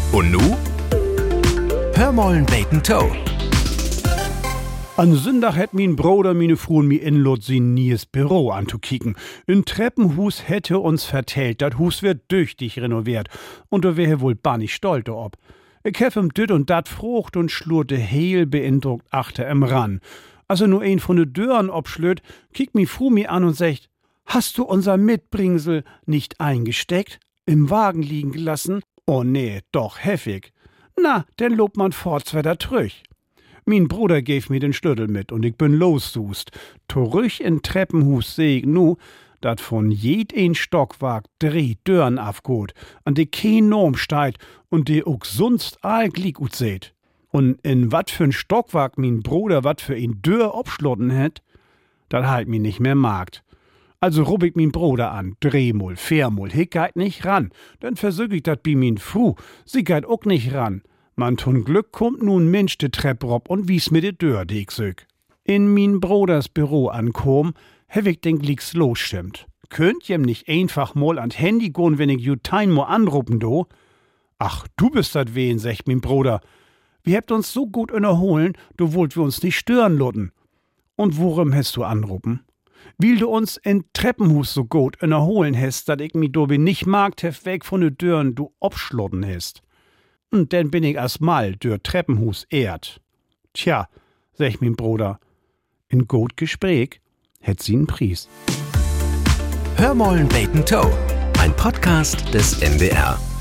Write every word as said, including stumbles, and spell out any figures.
Und nu? Hör mollen beten Toe. An Sonntag hätt min Bruder mine Fruen mi inlot sin nies Büro anzukicken. Ein Treppenhus hätte uns vertellt, dat Hus wird tüchtig renoviert. Und da wär wohl bannig stolz ob. Ich hef ihm dit und dat frucht und schlurte heel beeindruckt achter em ran. Als er nur ein von de Dören obschlöt, kickt mi Fru mi an und sagt, hast du unser Mitbringsel nicht eingesteckt? Im Wagen liegen gelassen? Oh nee, doch heftig. Na, denn lobt man fortzwetter trüch. Min Bruder gäf mir den Schlüssel mit und ich bin lossust. Torüch in Treppenhus seh ich nu, dat von jed ein Stockwerk drei Dörren afgot, an de kein Norm steit und de ook sonst all glick ut seht. Und in wat für'n Stockwerk min Bruder wat für ein Dörr obschlotten hätt, dat halt mi nicht mehr magt. Also rub ich min Bruder an, drehmol, viermol, hick geit nicht ran, dann versüg ich dat bi min Fru, sie geit ook nicht ran. Man tun Glück kommt nun Mensch de Trepp rob und wies mir de Dörr, die ich sög. In min Broders Büro ankom, hab ich den Glicks losstimmt. Könnt jem nicht einfach mal an Handy go'n, wenn ich Jutein mo anrufen do? Ach, du bist dat wen, sagt min Bruder. Wir habt uns so gut erholen, du wollt wir uns nicht stören lotten. Und worum hast du anrufen? Weil du uns in Treppenhus so gut erholen hast, dat ich mi dobi nicht mag, hef weg von de Dörren du obschlotten hast. Und denn bin ich erstmal dür Treppenhus ehrt. Tja, sag min Bruder, in gut Gespräch hätt sie 'n Pries. Hör mollen beten Toe. Ein Podcast des N D R.